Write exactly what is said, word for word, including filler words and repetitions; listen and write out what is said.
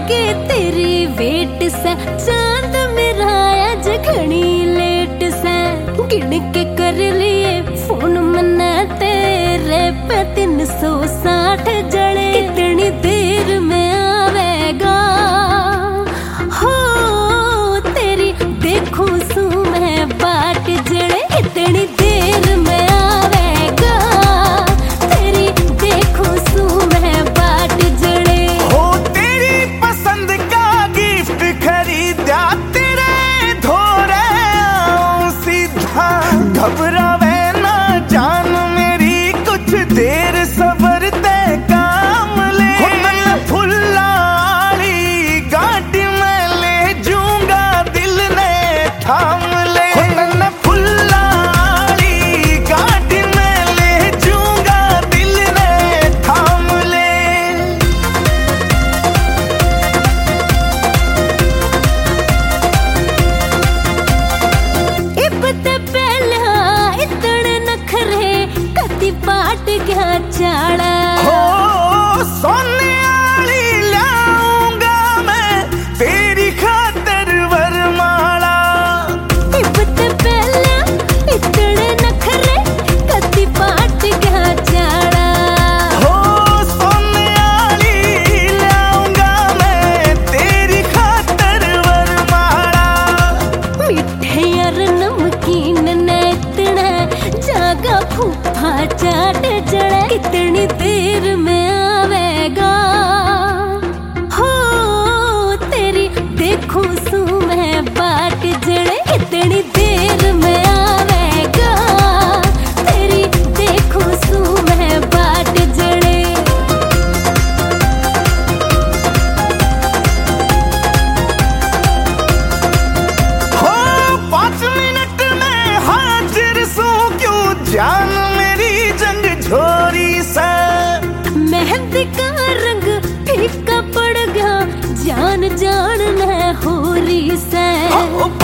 के तेरी वेट से चांद मेरा आज घनी लेट से गिन के कर लिए फोन मना तेरे पे तीन सौ साठ जड़े कितनी देर में आवेगा हो तेरी देखो सू मैं बाट जड़े कितनी देर में आवेगा तेरी देखो सू मैं बाट जड़े हो तेरी पसंद का गिफ्ट खरीदा तेरे धोरे आऊं सीधा घबरावे ना जान मेरी कुछ देर सबर ते काम ले फुल्लाड़ी गाड़ी में ले जूंगा दिल ने थाम ले फुल्लाड़ी गाड़ी में ले जूंगा दिल ने थाम ले इबते पहला इतने नखरे कति बाट गया चाड़ा हो सोने वाली लाऊंगा मैं तेरी खातिर वरमाला इबते पहला इतने नखरे कति बाट गया चाड़ा हो सोने वाली लाऊंगा मैं तेरी खातिर वरमाला मिठे यार नमकीन न इतना जागा फूफा चाट जड़ा कितनी देर में आवेगा हो तेरी देखो सू मैं बाट जड़े कितनी देर में आवेगा तेरी देखो सू मैं बाट जड़े हो पाँच मिनट में हाजिर सू क्यों जान मेरी जंग झोरी से मेहंदी का रंग फीका पड़ गया जान जान न हो रही से